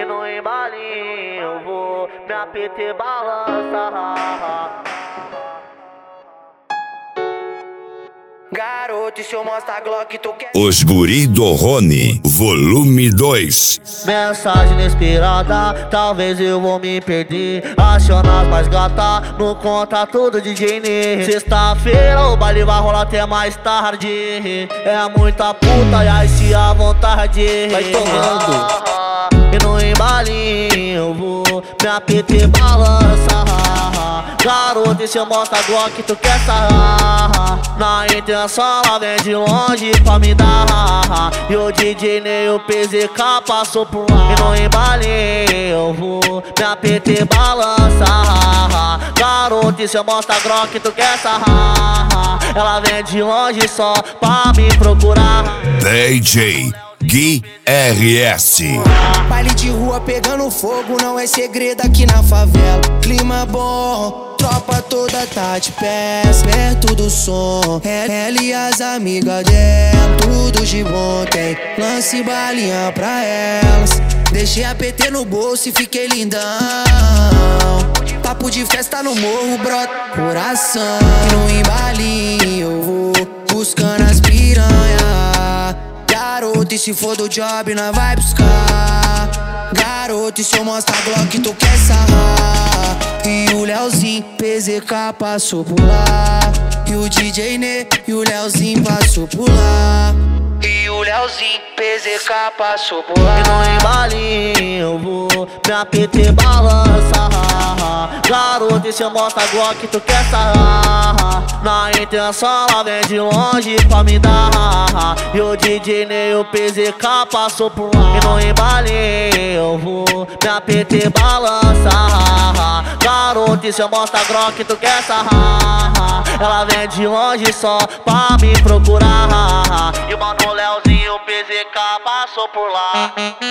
E no embalinho eu vou, minha PT balança. Garoto, se eu mostrar a Glock, tu quer... Os Guri do Rony, volume 2. Mensagem inesperada, talvez eu vou me perder. Acionar mais gata, no contato do DJ Ney. Sexta-feira o baile vai rolar até mais tarde. É muita puta e aí se à vontade. Vai tomando. E no embalinho eu vou, minha PT balança. Garoto, e se eu mostrar a Glock, tu quer sarrar. Na intenção ela vem de longe pra me dar. E o DJ Ney, o PZK passou por lá. E no embalinho eu vou, minha PT balança. Garoto, e se eu mostrar a Glock, tu quer sarrar. Ela vem de longe só pra me procurar. DJ Gui RS. Baile de rua pegando fogo, não é segredo aqui na favela. Clima bom, tropa toda tá de pé, perto do som. Ela e as amigas dela, tudo de bom tem. Lance balinha pra elas. Deixei a PT no bolso e fiquei lindão. Papo de festa no morro, brota coração. E no embalinho eu vou, buscando as piranha. Garoto, e se for do job, nós vai buscar. Garoto, e se eu mostrar a Glock, tu quer sarrar. E o Leozinho, PZK passou por lá. E o DJ Ney, e o Leozinho passou por lá. E o Leozinho, PZK passou por lá. E no embalinho eu vou, minha PT balança. Garoto, e se eu mostrar a Glock, tu quer sarrar. Na intenção ela vem de longe pra me dar. E o DJ Ney, o PZK passou por lá. E no embalinho eu vou, minha PT balança. Garoto, e se eu mostrar a Glock, tu quer sarrar. Ela vem de longe só pra me procurar. E o mano Leozinho, o PZK passou por lá.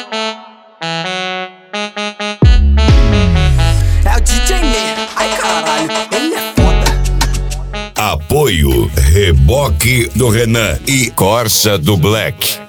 É o DJ Ney, ai caralho, ele é foda. Apoio Reboque do Renan e Corsa do Black.